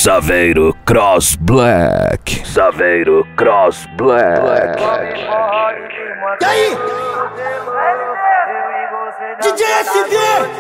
Saveiro Cross Black. Saveiro Cross Black. E aí? DJ SV!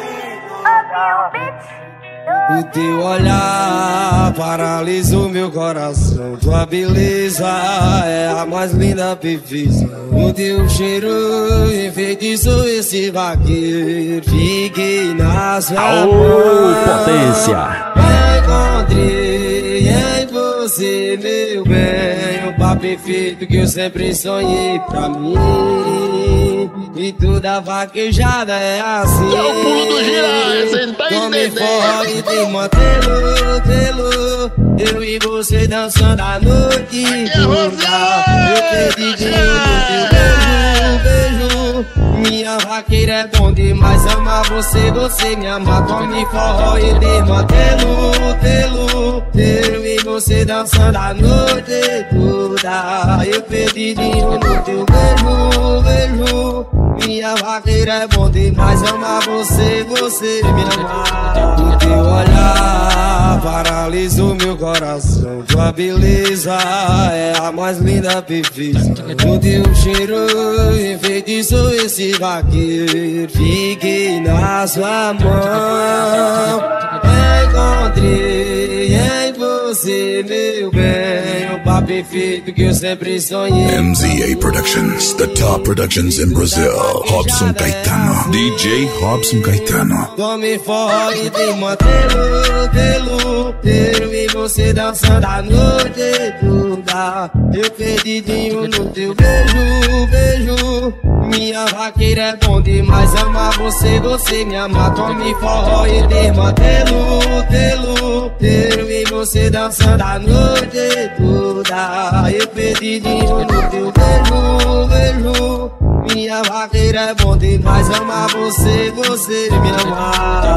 O teu olhar paralisou meu coração. Tua beleza é a mais linda perfeição. O teu cheiro enfeitiçou esse vaqueiro. Fiquei na sua mão. Potência! Encontrei em você, meu bem, o par perfeito que eu sempre sonhei pra mim. E toda vaquejada é assim. É o pulo do girar, cê tá Tome entendendo? fora e tem mantelo. Eu e você dançando a noite toda. Eu perdi no teu beijo. Minha vaqueira é bom demais, amar você, você me ama. Tome forró e tem mantelo. Eu e você dançando a noite toda. Eu perdi no teu beijo. Minha vaqueira é bom demais, amar você, você me ama. O teu olhar paralisou meu coração. Tua beleza é a mais linda perfeição. O teu cheiro enfeitiçou esse vaqueiro. Fiquei na sua mão. Encontrei em você, meu bem, o par perfeito que eu sempre sonhei. MZA Productions, the top productions in Brazil. Robson Caetano, DJ Robson Caetano. Tome forró e tem mantelo. Eu e você dançando a noite toda. Eu perdidinho no teu beijo. Minha vaqueira é bom demais, amar você, você me ama. Tome forró e tem mantelo. Eu e você dançando a noite toda. Eu perdidinho no teu beijo. Minha vaqueira é bom demais, amar você, você me ama.